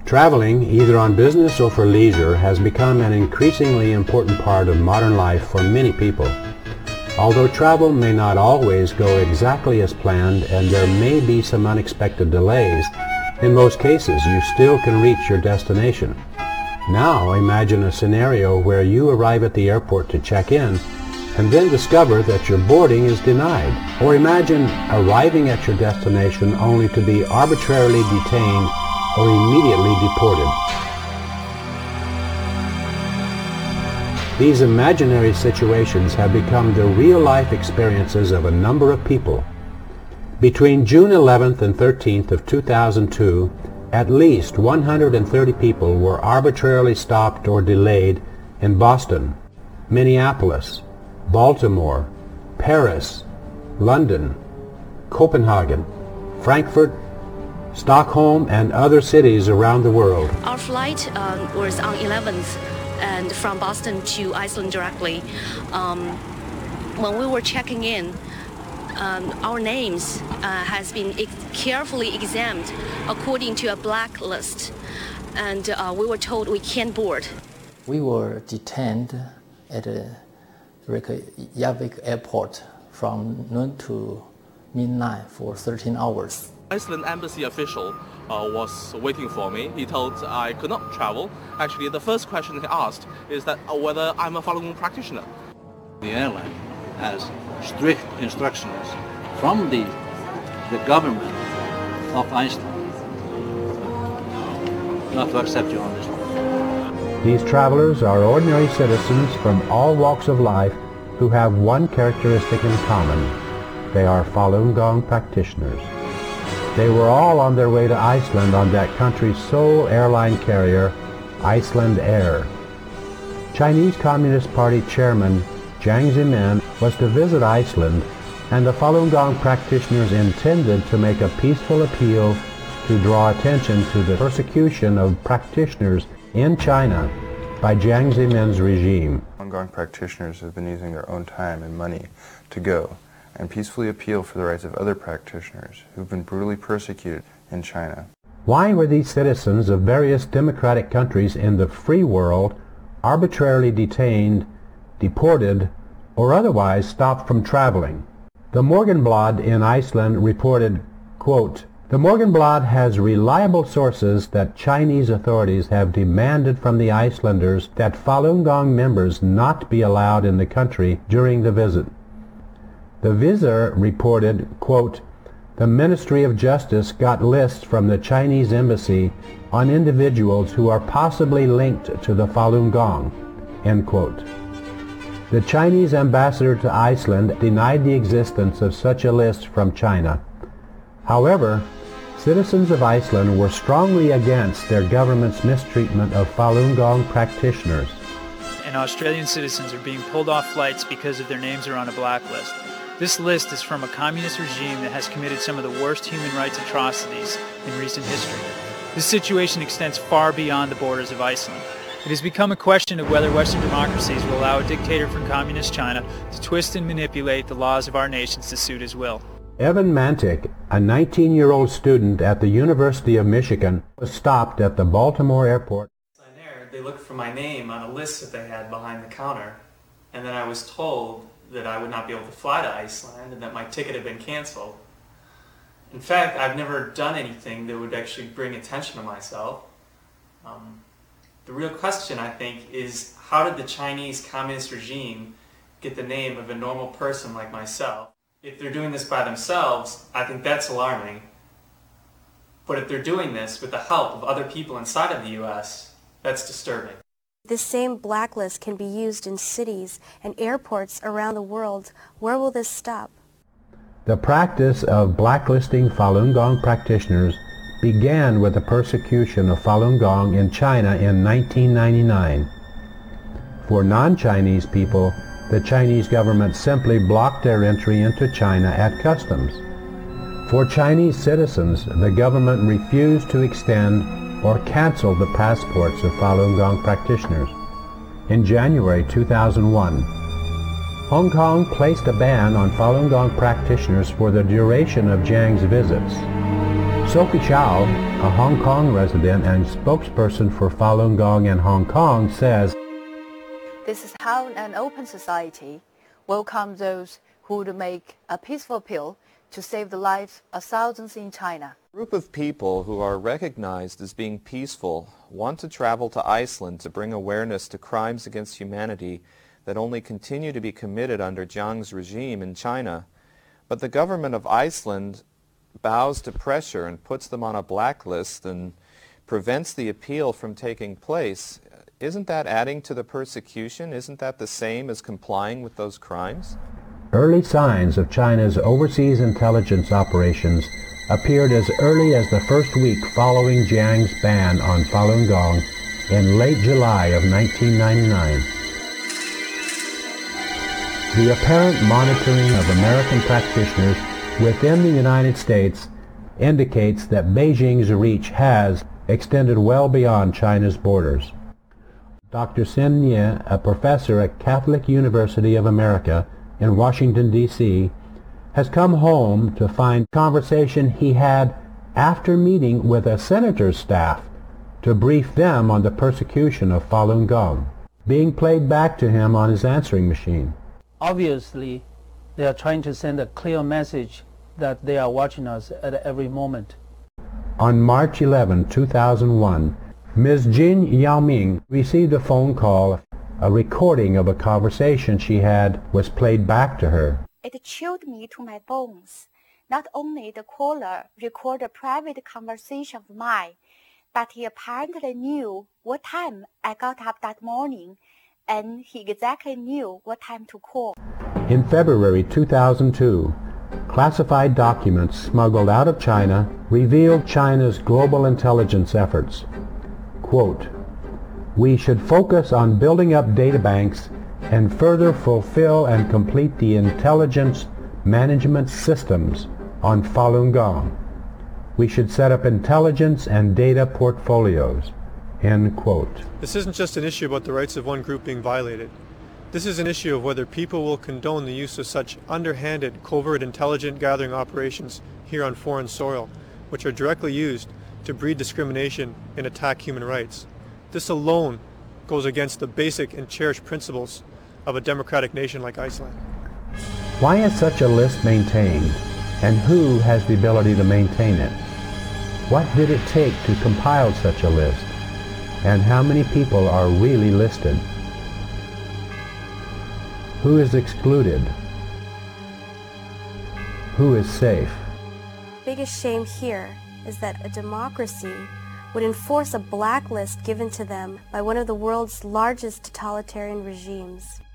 Traveling, either on business or for leisure, has become an increasingly important part of modern life for many people. Although travel may not always go exactly as planned and there may be some unexpected delays, in most cases you still can reach your destination. Now imagine a scenario where you arrive at the airport to check in and then discover that your boarding is denied. Or imagine arriving at your destination only to be arbitrarily detained or immediately deported. These imaginary situations have become the real-life experiences of a number of people. Between June 11th and 13th of 2002, at least 130 people were arbitrarily stopped or delayed in Boston, Minneapolis, Baltimore, Paris, London, Copenhagen, Frankfurt, Stockholm, and other cities around the world. Our flight was on 11th and from Boston to Iceland directly. When we were checking in, our names has been carefully examined according to a blacklist, and we were told we can't board. We were detained at Reykjavik airport from noon to midnight for 13 hours. Iceland embassy official was waiting for me. He told I could not travel. Actually, the first question he asked is that whether I'm a Falun Gong practitioner. The airline has strict instructions from the government of Iceland not to accept you on this one. These travelers are ordinary citizens from all walks of life who have one characteristic in common. They are Falun Gong practitioners. They were all on their way to Iceland on that country's sole airline carrier, Iceland Air. Chinese Communist Party chairman Jiang Zemin was to visit Iceland, and the Falun Gong practitioners intended to make a peaceful appeal to draw attention to the persecution of practitioners in China by Jiang Zemin's regime. Falun Gong practitioners have been using their own time and money to go and peacefully appeal for the rights of other practitioners who've been brutally persecuted in China. Why were these citizens of various democratic countries in the free world arbitrarily detained, deported, or otherwise stopped from traveling? The Morgenblad in Iceland reported, quote, "The Morgenblad has reliable sources that Chinese authorities have demanded from the Icelanders that Falun Gong members not be allowed in the country during the visit." The Visor reported, quote, "The Ministry of Justice got lists from the Chinese embassy on individuals who are possibly linked to the Falun Gong," end quote. The Chinese ambassador to Iceland denied the existence of such a list from China. However, citizens of Iceland were strongly against their government's mistreatment of Falun Gong practitioners. And Australian citizens are being pulled off flights because of their names are on a blacklist. This list is from a communist regime that has committed some of the worst human rights atrocities in recent history. This situation extends far beyond the borders of Iceland. It has become a question of whether Western democracies will allow a dictator from communist China to twist and manipulate the laws of our nations to suit his will. Evan Mantic, a 19-year-old student at the University of Michigan, was stopped at the Baltimore airport. They looked for my name on a list that they had behind the counter, and then I was told that I would not be able to fly to Iceland and that my ticket had been canceled. In fact, I've never done anything that would actually bring attention to myself. The real question, I think, is how did the Chinese Communist regime get the name of a normal person like myself? If they're doing this by themselves, I think that's alarming. But if they're doing this with the help of other people inside of the U.S., that's disturbing. This same blacklist can be used in cities and airports around the world. Where will this stop? The practice of blacklisting Falun Gong practitioners began with the persecution of Falun Gong in China in 1999. For non-Chinese people, the Chinese government simply blocked their entry into China at customs. For Chinese citizens, the government refused to extend or canceled the passports of Falun Gong practitioners. In January 2001, Hong Kong placed a ban on Falun Gong practitioners for the duration of Jiang's visits. Sophie Xiao, a Hong Kong resident and spokesperson for Falun Gong in Hong Kong, says, "This is how an open society welcomes those who would make a peaceful appeal to save the lives of thousands in China." A group of people who are recognized as being peaceful want to travel to Iceland to bring awareness to crimes against humanity that only continue to be committed under Jiang's regime in China. But the government of Iceland bows to pressure and puts them on a blacklist and prevents the appeal from taking place. Isn't that adding to the persecution? Isn't that the same as complying with those crimes? Early signs of China's overseas intelligence operations appeared as early as the first week following Jiang's ban on Falun Gong in late July of 1999. The apparent monitoring of American practitioners within the United States indicates that Beijing's reach has extended well beyond China's borders. Dr. Xin Ye, a professor at Catholic University of America in Washington, D.C., has come home to find conversation he had after meeting with a senator's staff to brief them on the persecution of Falun Gong, being played back to him on his answering machine. Obviously, they are trying to send a clear message that they are watching us at every moment. On March 11, 2001, Ms. Jin Yaoming received a phone call. A recording of a conversation she had was played back to her. It chilled me to my bones. Not only the caller recorded a private conversation of mine, but he apparently knew what time I got up that morning, and he exactly knew what time to call. In February 2002, classified documents smuggled out of China revealed China's global intelligence efforts. Quote, "We should focus on building up data banks and further fulfill and complete the intelligence management systems on Falun Gong. We should set up intelligence and data portfolios." End quote. This isn't just an issue about the rights of one group being violated. This is an issue of whether people will condone the use of such underhanded, covert intelligence gathering operations here on foreign soil, which are directly used to breed discrimination and attack human rights. This alone goes against the basic and cherished principles of a democratic nation like Iceland. Why is such a list maintained, and who has the ability to maintain it? What did it take to compile such a list, and how many people are really listed? Who is excluded? Who is safe? Biggest shame here is that a democracy would enforce a blacklist given to them by one of the world's largest totalitarian regimes.